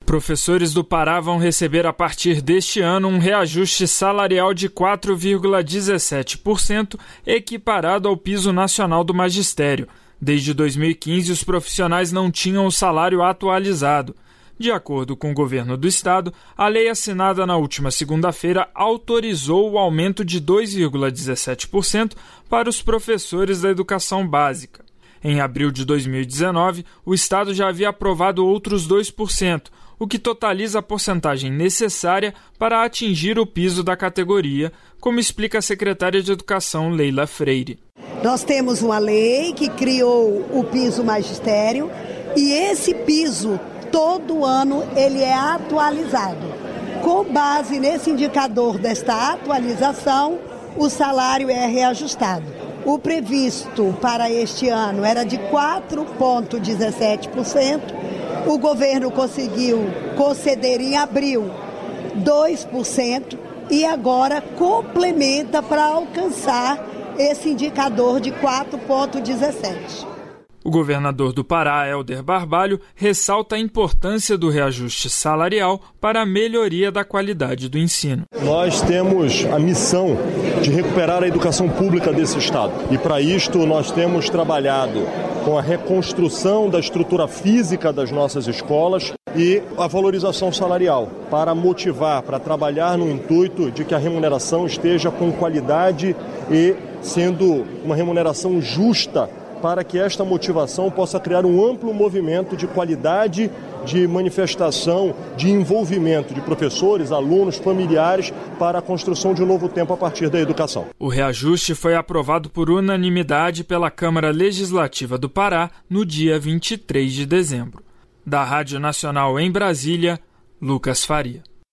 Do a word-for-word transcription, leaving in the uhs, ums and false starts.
Professores do Pará vão receber a partir deste ano um reajuste salarial de quatro vírgula dezessete por cento, equiparado ao piso nacional do magistério. Desde dois mil e quinze, os profissionais não tinham o salário atualizado. De acordo com o governo do estado, a lei assinada na última segunda-feira autorizou o aumento de dois vírgula dezessete por cento para os professores da educação básica. Em abril de dois mil e dezenove, o estado já havia aprovado outros dois por cento, o que totaliza a porcentagem necessária para atingir o piso da categoria, como explica a secretária de Educação, Leila Freire. Nós temos uma lei que criou o piso magistério e esse piso, todo ano, ele é atualizado. Com base nesse indicador desta atualização, o salário é reajustado. O previsto para este ano era de quatro vírgula dezessete por cento. O governo conseguiu conceder em abril dois por cento e agora complementa para alcançar esse indicador de quatro vírgula dezessete por cento. O governador do Pará, Helder Barbalho, ressalta a importância do reajuste salarial para a melhoria da qualidade do ensino. Nós temos a missão de recuperar a educação pública desse estado. E para isto nós temos trabalhado com a reconstrução da estrutura física das nossas escolas e a valorização salarial, para motivar, para trabalhar no intuito de que a remuneração esteja com qualidade e sendo uma remuneração justa, para que esta motivação possa criar um amplo movimento de qualidade, de manifestação, de envolvimento de professores, alunos, familiares para a construção de um novo tempo a partir da educação. O reajuste foi aprovado por unanimidade pela Câmara Legislativa do Pará no dia vinte e três de dezembro. Da Rádio Nacional em Brasília, Lucas Faria.